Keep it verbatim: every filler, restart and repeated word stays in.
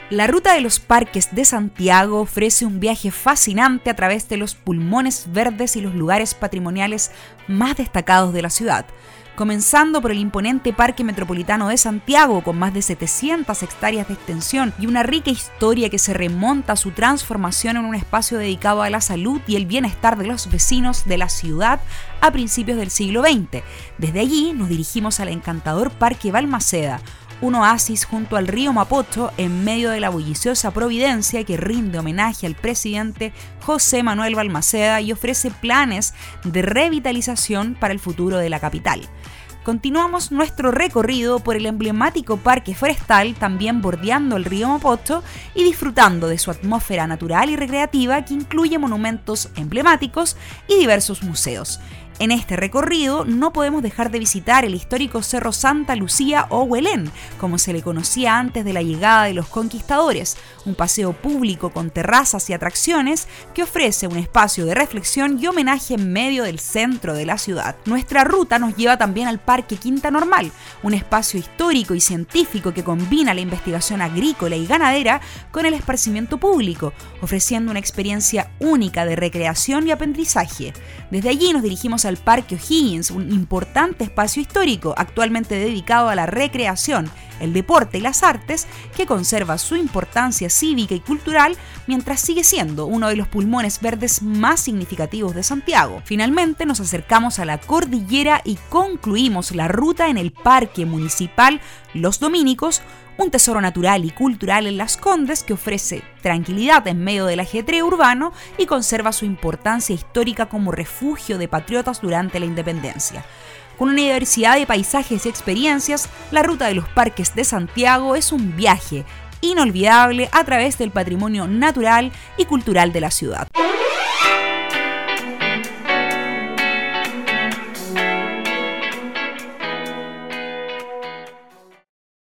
La Ruta de los Parques de Santiago ofrece un viaje fascinante a través de los pulmones verdes y los lugares patrimoniales más destacados de la ciudad, comenzando por el imponente Parque Metropolitano de Santiago, con más de setecientas hectáreas de extensión y una rica historia que se remonta a su transformación en un espacio dedicado a la salud y el bienestar de los vecinos de la ciudad a principios del siglo veinte. Desde allí nos dirigimos al encantador Parque Balmaceda, un oasis junto al río Mapocho en medio de la bulliciosa Providencia, que rinde homenaje al presidente José Manuel Balmaceda y ofrece planes de revitalización para el futuro de la capital. Continuamos nuestro recorrido por el emblemático Parque Forestal, también bordeando el río Mapocho y disfrutando de su atmósfera natural y recreativa, que incluye monumentos emblemáticos y diversos museos. En este recorrido no podemos dejar de visitar el histórico Cerro Santa Lucía o Huelén, como se le conocía antes de la llegada de los conquistadores, un paseo público con terrazas y atracciones que ofrece un espacio de reflexión y homenaje en medio del centro de la ciudad. Nuestra ruta nos lleva también al Parque Quinta Normal, un espacio histórico y científico que combina la investigación agrícola y ganadera con el esparcimiento público, ofreciendo una experiencia única de recreación y aprendizaje. Desde allí nos dirigimos al Parque O'Higgins, un importante espacio histórico actualmente dedicado a la recreación, el deporte y las artes, que conserva su importancia cívica y cultural mientras sigue siendo uno de los pulmones verdes más significativos de Santiago. Finalmente nos acercamos a la cordillera y concluimos la ruta en el Parque Municipal Los Dominicos, un tesoro natural y cultural en Las Condes que ofrece tranquilidad en medio del ajetreo urbano y conserva su importancia histórica como refugio de patriotas durante la independencia. Con una diversidad de paisajes y experiencias, la Ruta de los Parques de Santiago es un viaje inolvidable a través del patrimonio natural y cultural de la ciudad.